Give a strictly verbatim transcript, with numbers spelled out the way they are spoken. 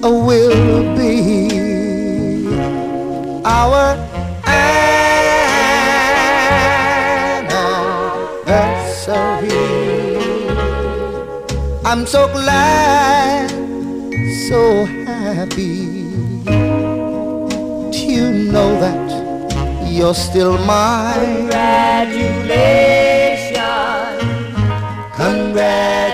will be our anniversary. I'm so glad, so happy to know that you're still mine. Congratulations, Congratulations.